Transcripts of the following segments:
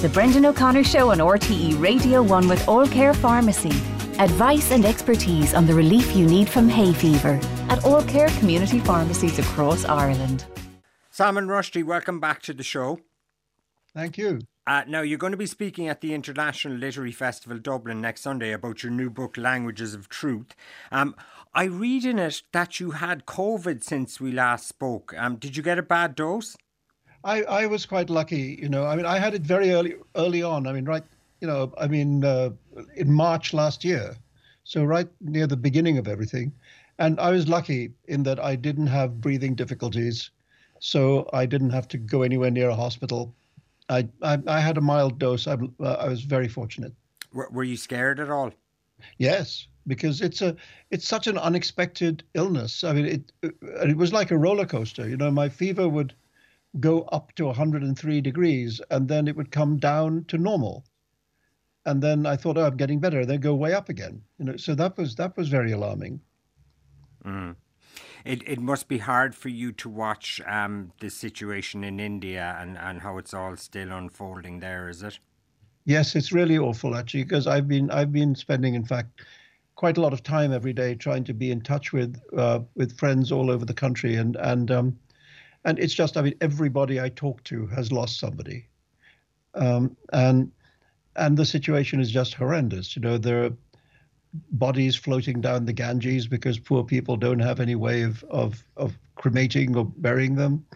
The Brendan O'Connor Show on RTE Radio 1 with All Care Pharmacy. Advice and expertise on the relief you need from hay fever at All Care community pharmacies across Ireland. Salman Rushdie, welcome back to the show. Thank you. Now, you're going to be speaking at the International Literary Festival Dublin next Sunday about your new book, Languages of Truth. I read in it that you had COVID since we last spoke. Did you get a bad dose? I was quite lucky, I had it very early on. In March last year. So right near the beginning of everything. And I was lucky in that I didn't have breathing difficulties. So I didn't have to go anywhere near a hospital. I had a mild dose. I was very fortunate. Were you scared at all? Yes, because it's such an unexpected illness. It was like a roller coaster. My fever would go up to 103 degrees and then it would come down to normal. And then I thought, I'm getting better. Then go way up again. So that was very alarming. Mm. It must be hard for you to watch the situation in India and how it's all still unfolding there, is it? Yes, it's really awful actually, because I've been spending, in fact, quite a lot of time every day trying to be in touch with friends all over the country, and it's just, everybody I talk to has lost somebody, and the situation is just horrendous. There are bodies floating down the Ganges because poor people don't have any way of cremating or burying them.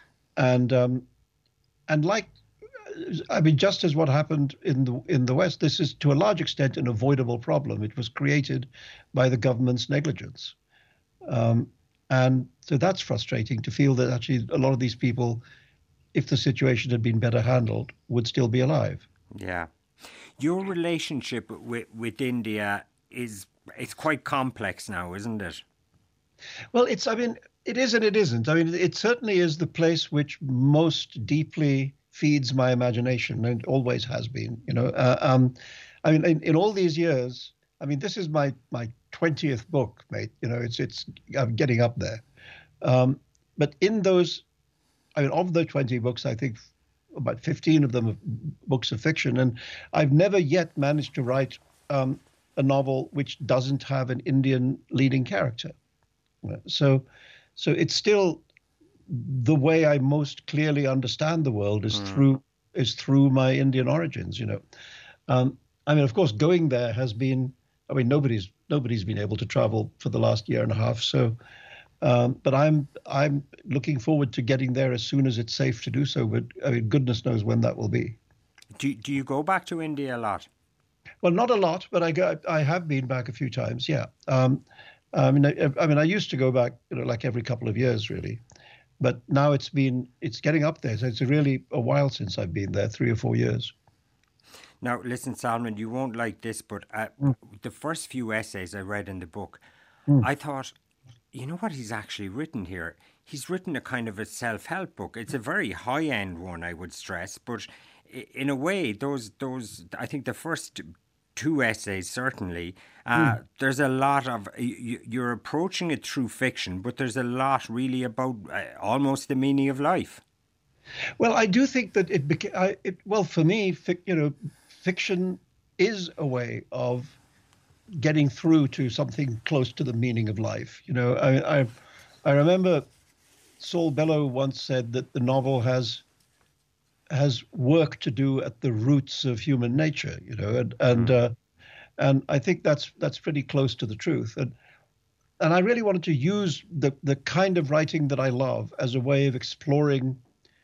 Just as what happened in the West, this is to a large extent an avoidable problem. It was created by the government's negligence. And so that's frustrating to feel that actually a lot of these people, if the situation had been better handled, would still be alive. Yeah. Your relationship with India it's quite complex now, isn't it? Well, it is and it isn't. It certainly is the place which most deeply feeds my imagination, and always has been. In all these years, this is my 20th book, mate. I'm getting up there. But in those, of the 20 books, I think about 15 of them are books of fiction, and I've never yet managed to write a novel which doesn't have an Indian leading character. So it's still the way I most clearly understand the world is through my Indian origins. Of course, going there has been. Nobody's been able to travel for the last year and a half. So, but I'm looking forward to getting there as soon as it's safe to do so. But goodness knows when that will be. Do you go back to India a lot? Well, not a lot, but I have been back a few times. Yeah. I used to go back, like every couple of years, really. But now it's getting up there. So it's really a while since I've been there, 3 or 4 years. Now, listen, Salman, you won't like this, but the first few essays I read in the book, I thought, you know what he's actually written here? He's written a kind of a self-help book. It's a very high-end one, I would stress, but in a way, those I think the first 2 essays, certainly, there's a lot of, you're approaching it through fiction, but there's a lot really about almost the meaning of life. Well, I do think that for me, fiction is a way of getting through to something close to the meaning of life. I remember Saul Bellow once said that the novel has work to do at the roots of human nature, and I think that's pretty close to the truth. And I really wanted to use the kind of writing that I love as a way of exploring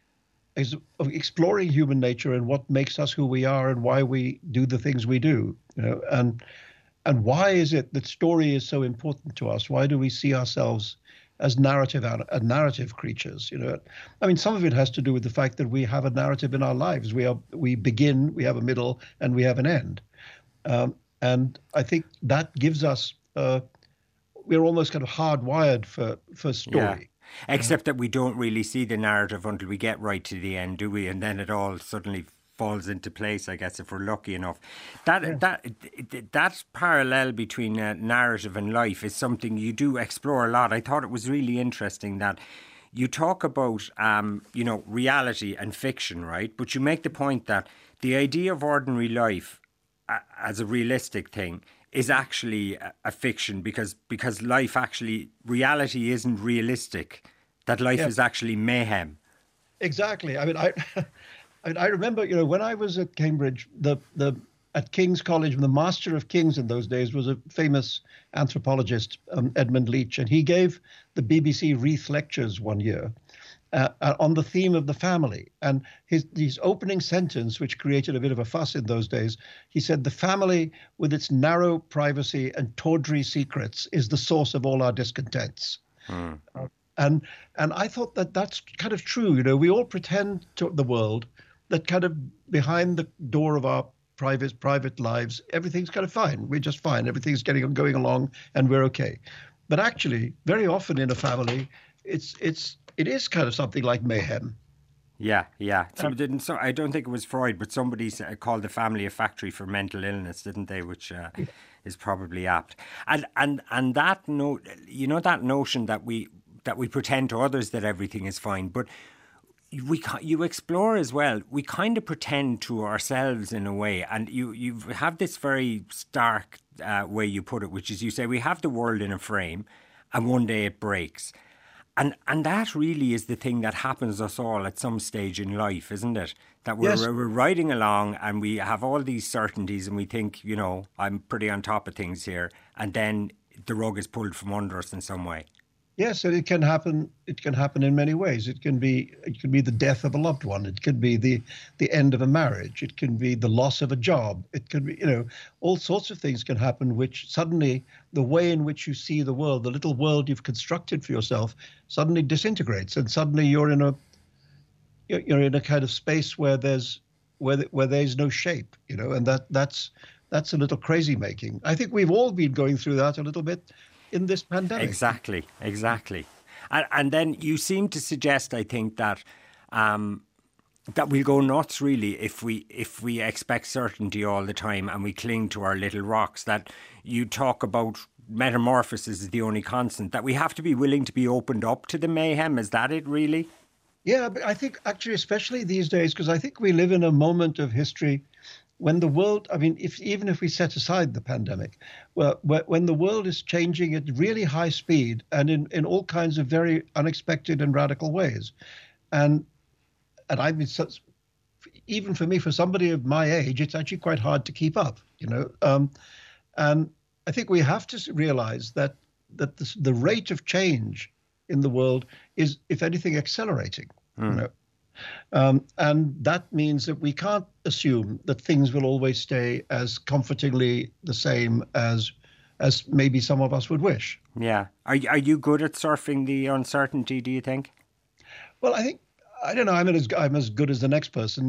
human nature and what makes us who we are and why we do the things we do, and why is it that story is so important to us? Why do we see ourselves as narrative creatures? Some of it has to do with the fact that we have a narrative in our lives. We begin, we have a middle, and we have an end. And I think that gives us, we're almost kind of hardwired for story. Yeah. Except that we don't really see the narrative until we get right to the end, do we? And then it all suddenly falls into place, I guess, if we're lucky enough. That parallel between narrative and life is something you do explore a lot. I thought it was really interesting that you talk about, reality and fiction, right? But you make the point that the idea of ordinary life as a realistic thing is actually a fiction because life actually, reality isn't realistic, that life is actually mayhem. Exactly. I mean, I remember, when I was at Cambridge, at King's College, the Master of Kings in those days was a famous anthropologist, Edmund Leach, and he gave the BBC Reith Lectures one year on the theme of the family. And his opening sentence, which created a bit of a fuss in those days, he said, "The family, with its narrow privacy and tawdry secrets, is the source of all our discontents." And I thought that that's kind of true. We all pretend to the world that kind of behind the door of our private lives, everything's kind of fine. We're just fine. Everything's going along, and we're okay. But actually, very often in a family, it is kind of something like mayhem. Yeah. So I don't think it was Freud, but somebody called the family a factory for mental illness, didn't they? Which is probably apt. And that that notion that we pretend to others that everything is fine, but you explore as well. We kind of pretend to ourselves in a way, and you have this very stark way you put it, which is you say we have the world in a frame, and one day it breaks. And that really is the thing that happens to us all at some stage in life, isn't it? That we're riding along and we have all these certainties and we think, I'm pretty on top of things here. And then the rug is pulled from under us in some way. Yes, and it can happen. It can happen in many ways. It can be the death of a loved one. It could be the end of a marriage. It can be the loss of a job. It could be, all sorts of things can happen, which suddenly the way in which you see the world, the little world you've constructed for yourself, suddenly disintegrates, and suddenly you're in a kind of space where there's no shape, and that's a little crazy making. I think we've all been going through that a little bit in this pandemic. Exactly. And then you seem to suggest, I think, that we'll go nuts really if we expect certainty all the time and we cling to our little rocks. That you talk about metamorphosis is the only constant, that we have to be willing to be opened up to the mayhem. Is that it really? Yeah, but I think actually, especially these days, because I think we live in a moment of history when the world, even if we set aside the pandemic, when the world is changing at really high speed and in all kinds of very unexpected and radical ways. And even for me, for somebody of my age, it's actually quite hard to keep up, and I think we have to realize that the rate of change in the world is, if anything, accelerating, and that means that we can't assume that things will always stay as comfortingly the same as maybe some of us would wish. Yeah. Are you good at surfing the uncertainty, do you think? Well, I don't know. I'm as good as the next person.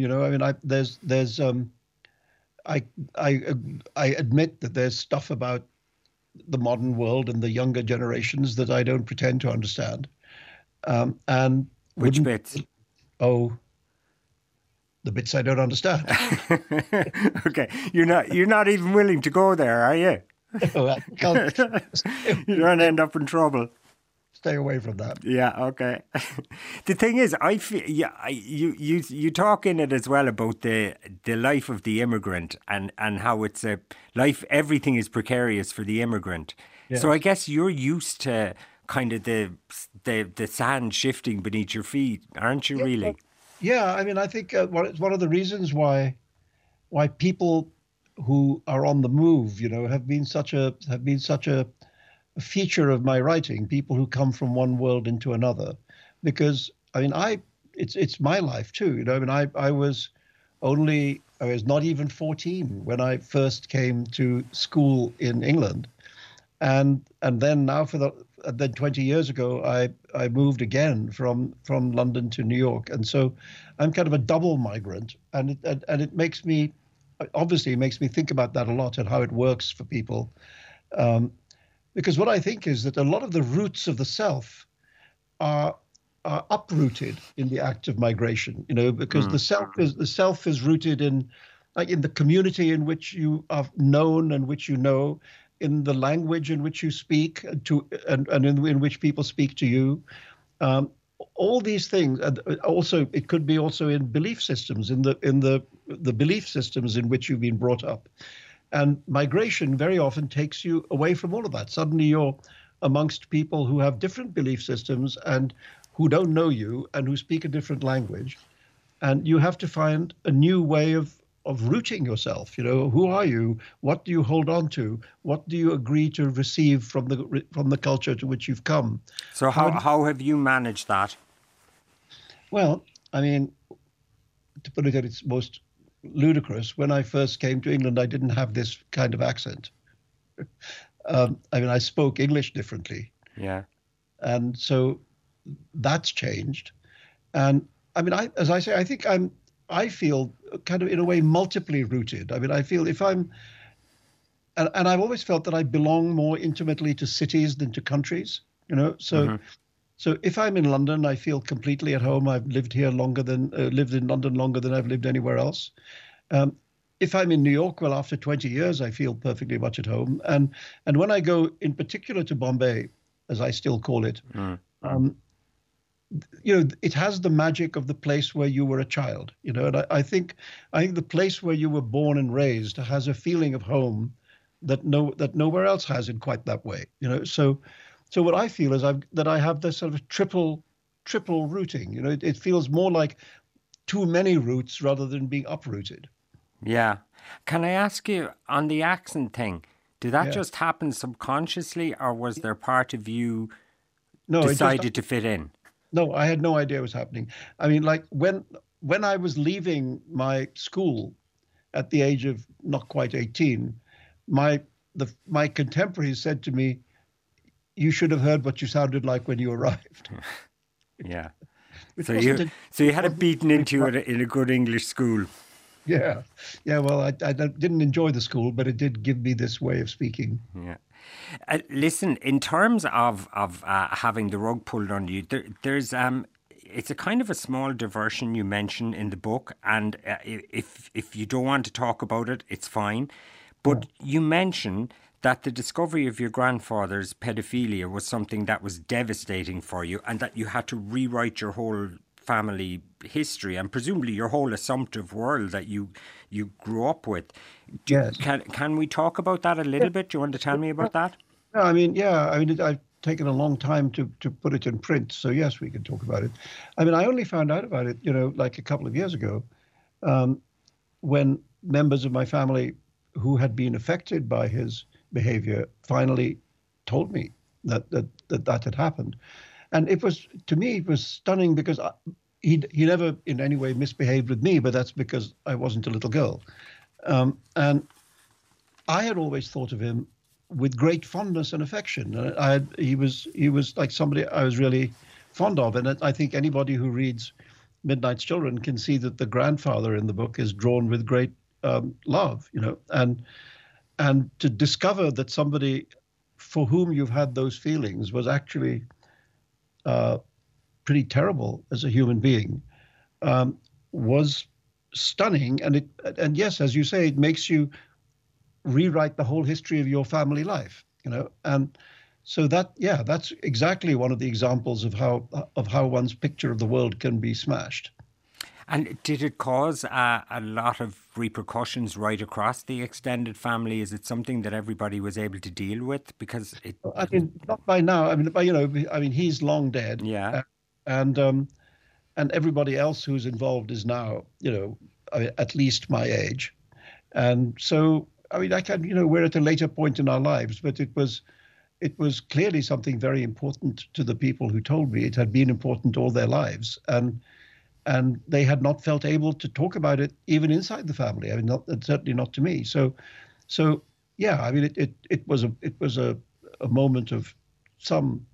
I admit that there's stuff about the modern world and the younger generations that I don't pretend to understand. And which bits? Oh, the bits I don't understand. Okay, you're not even willing to go there, are you? No, I can't. You don't end up in trouble. Stay away from that. Yeah, okay. The thing is, I feel you talk in it as well about the life of the immigrant and how it's a life. Everything is precarious for the immigrant. Yes. So I guess you're used to kind of the sand shifting beneath your feet, aren't you? Really? Yeah. I think it's one of the reasons why people who are on the move, have been such a feature of my writing. People who come from one world into another, because it's my life too. I was not even 14 when I first came to school in England, and then now then 20 years ago I moved again from London to New York, and so I'm kind of a double migrant, and it makes me think about that a lot and how it works for people. Because what I think is that a lot of the roots of the self are uprooted in the act of migration, because the self is rooted in the community in which you are known and which in the language in which you speak and in which people speak to you. all these things, and also it could be also in belief systems, in the belief systems in which you've been brought up. And migration very often takes you away from all of that. Suddenly you're amongst people who have different belief systems and who don't know you and who speak a different language. And you have to find a new way of rooting yourself. Who are you? What do you hold on to? What do you agree to receive from the culture to which you've come? So how have you managed that? Well, I mean, to put it at its most ludicrous, when I first came to England, I didn't have this kind of accent. I mean, I spoke English differently. Yeah. And so that's changed. And I mean, as I say, I think I feel kind of in a way multiply rooted. I mean, I feel and I've always felt that I belong more intimately to cities than to countries, so So if I'm in London, I feel completely at home. I've lived here lived in London longer than I've lived anywhere else. If I'm in New York, well, after 20 years, I feel perfectly much at home. And when I go in particular to Bombay, as I still call it, it has the magic of the place where you were a child, and I think the place where you were born and raised has a feeling of home that nowhere else has in quite that way, So what I feel is that I have this sort of triple rooting. It feels more like too many roots rather than being uprooted. Yeah. Can I ask you on the accent thing? Did that just happen subconsciously, or was there part of you decided to fit in? No, I had no idea it was happening. I mean, like when I was leaving my school at the age of not quite 18, my contemporaries said to me, "You should have heard what you sounded like when you arrived." Yeah. So you had it beaten into you in a good English school. Yeah. Well, I didn't enjoy the school, but it did give me this way of speaking. Yeah. Listen, in terms of having the rug pulled on you, there's it's a kind of a small diversion you mention in the book, and if you don't want to talk about it, it's fine. But you mention that the discovery of your grandfather's pedophilia was something that was devastating for you, and that you had to rewrite your whole family history and presumably your whole assumptive world that you grew up with. Yes. Can we talk about that a little bit? Do you want to tell me about that? No, I mean, I've taken a long time to put it in print, so yes, we can talk about it. I mean, I only found out about it, like a couple of years ago, when members of my family who had been affected by his behavior finally told me that had happened. And to me, it was stunning because he never in any way misbehaved with me, but that's because I wasn't a little girl. And I had always thought of him with great fondness and affection. He was like somebody I was really fond of. And I think anybody who reads Midnight's Children can see that the grandfather in the book is drawn with great love, and to discover that somebody for whom you've had those feelings was actually pretty terrible as a human being was stunning. And yes, as you say, it makes you rewrite the whole history of your family life, and so that's exactly one of the examples of how one's picture of the world can be smashed. And did it cause a lot of repercussions right across the extended family? Is it something that everybody was able to deal with? Because I mean, not by now. I mean, he's long dead. Yeah. And everybody else who's involved is now, at least my age. And so, I mean, we're at a later point in our lives, but it was clearly something very important to the people who told me. It had been important all their lives. And they had not felt able to talk about it even inside the family. I mean, certainly not to me. So yeah. I mean, it was a moment of some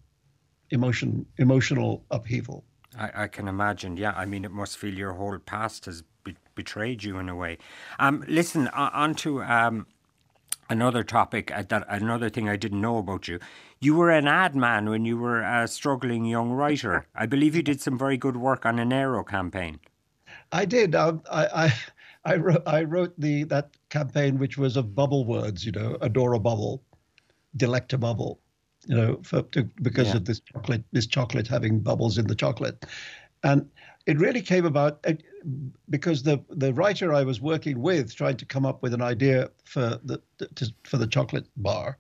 emotional upheaval. I can imagine. Yeah. I mean, it must feel your whole past has betrayed you in a way. Listen, on to another topic. Another thing I didn't know about you. You were an ad man when you were a struggling young writer. I believe you did some very good work on an Aero campaign. I did. I wrote that campaign, which was of bubble words, adore a bubble, delect a bubble, because of this chocolate having bubbles in the chocolate. And it really came about because the writer I was working with, trying to come up with an idea for the chocolate bar,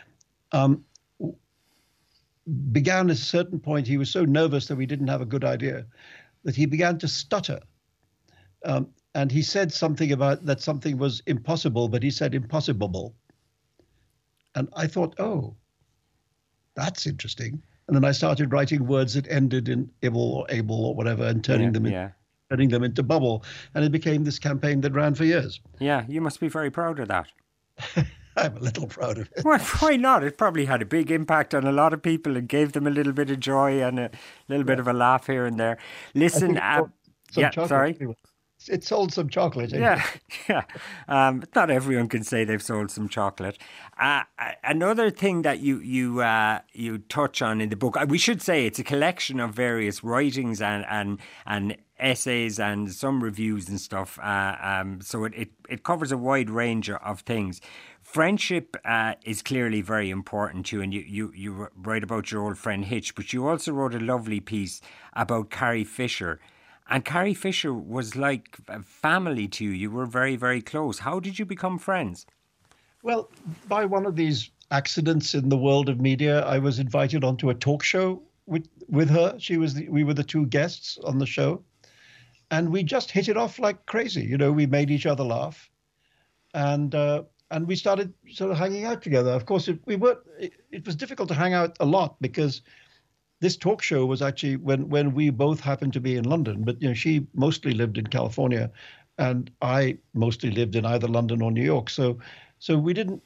began at a certain point. He was so nervous that we didn't have a good idea that he began to stutter. And he said something about that something was impossible, but he said impossible. And I thought, oh, that's interesting. And then I started writing words that ended in ibble or able or whatever, and turning them into bubble. And it became this campaign that ran for years. Yeah, you must be very proud of that. I'm a little proud of it. Well, why not? It probably had a big impact on a lot of people and gave them a little bit of joy and a little bit of a laugh here and there. Listen, sorry. It sold some chocolate. Yeah. Not everyone can say they've sold some chocolate. Another thing that you touch on in the book, we should say it's a collection of various writings and essays and some reviews and stuff. So it covers a wide range of things. Friendship is clearly very important to you, and you write about your old friend Hitch, but you also wrote a lovely piece about Carrie Fisher. And Carrie Fisher was like family to you. You were very, very close. How did you become friends? Well, by one of these accidents in the world of media, I was invited onto a talk show with her. We were the two guests on the show. And we just hit it off like crazy. We made each other laugh. And we started sort of hanging out together. Of course, it was difficult to hang out a lot because this talk show was actually when we both happened to be in London, but she mostly lived in California, and I mostly lived in either London or New York. So we didn't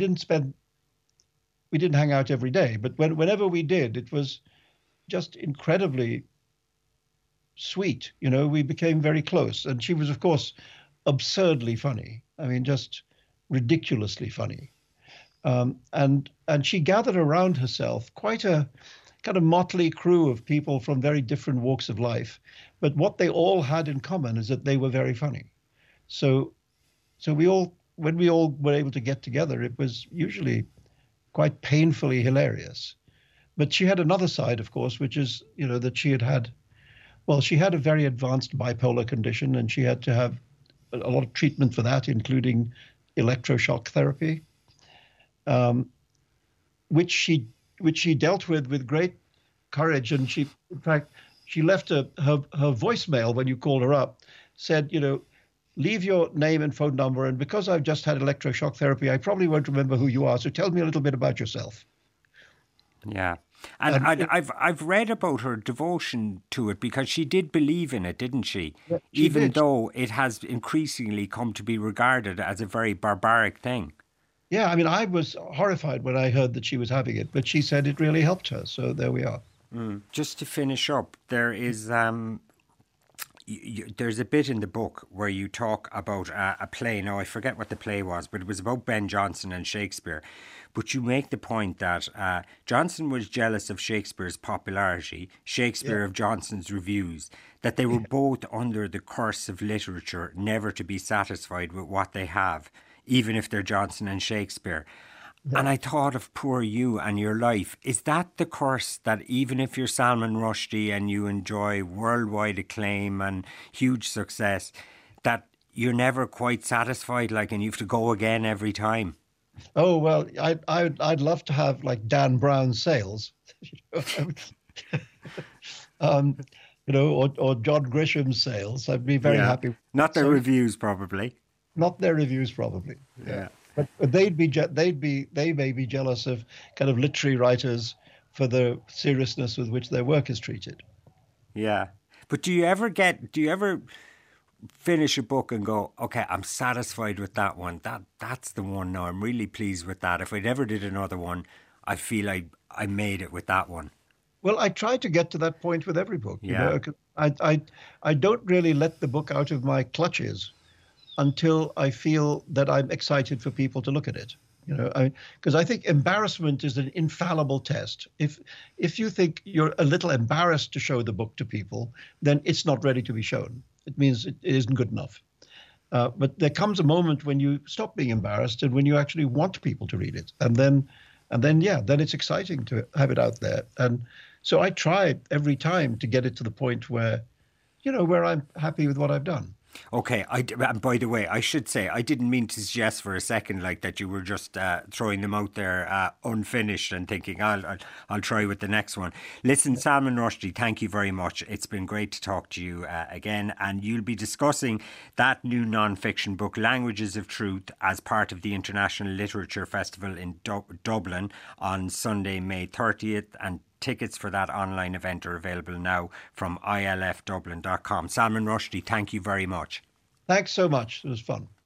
hang out every day, but whenever we did, it was just incredibly sweet. We became very close, and she was, of course, absurdly funny. I mean, just ridiculously funny, and she gathered around herself quite a kind of motley crew of people from very different walks of life. But what they all had in common is that they were very funny. So when we all were able to get together, it was usually quite painfully hilarious. But she had another side, of course, which is, that she had a very advanced bipolar condition, and she had to have a lot of treatment for that, including electroshock therapy, which she dealt with great courage. And in fact, she left her voicemail when you called her up, said, leave your name and phone number. And because I've just had electroshock therapy, I probably won't remember who you are. So tell me a little bit about yourself. Yeah. And I've read about her devotion to it because she did believe in it, didn't she? Yeah, Even though it has increasingly come to be regarded as a very barbaric thing. Yeah, I mean, I was horrified when I heard that she was having it, but she said it really helped her. So there we are. Just to finish up, there is there's a bit in the book where you talk about a play. Now, I forget what the play was, but it was about Ben Jonson and Shakespeare. But you make the point that Jonson was jealous of Shakespeare's popularity, Shakespeare of Jonson's reviews, that they were both under the curse of literature, never to be satisfied with what they have, even if they're Jonson and Shakespeare. Yeah. And I thought of poor you and your life. Is that the curse, that even if you're Salman Rushdie and you enjoy worldwide acclaim and huge success, that you're never quite satisfied, and you have to go again every time? Oh, well, I'd love to have like Dan Brown sales, or John Grisham sales. I'd be very happy. Not their reviews, probably. Not their reviews, probably. Yeah. But they may be jealous of kind of literary writers for the seriousness with which their work is treated. Yeah. But do you ever finish a book and go, okay, I'm satisfied with that one. That's the one now. I'm really pleased with that. If I never did another one, I feel I made it with that one. Well, I try to get to that point with every book. Yeah. I don't really let the book out of my clutches until I feel that I'm excited for people to look at it. Because I think embarrassment is an infallible test. If you think you're a little embarrassed to show the book to people, then it's not ready to be shown. It means it isn't good enough. But there comes a moment when you stop being embarrassed and when you actually want people to read it. And then And then, then it's exciting to have it out there. And so I try every time to get it to the point where, where I'm happy with what I've done. Okay, and by the way, I should say, I didn't mean to suggest for a second like that you were just throwing them out there unfinished and thinking, I'll try with the next one. Listen, Salman Rushdie, thank you very much. It's been great to talk to you again, and you'll be discussing that new non-fiction book, Languages of Truth, as part of the International Literature Festival in Dublin on Sunday, May 30th, and tickets for that online event are available now from ilfdublin.com. Salman Rushdie, thank you very much. Thanks so much. It was fun.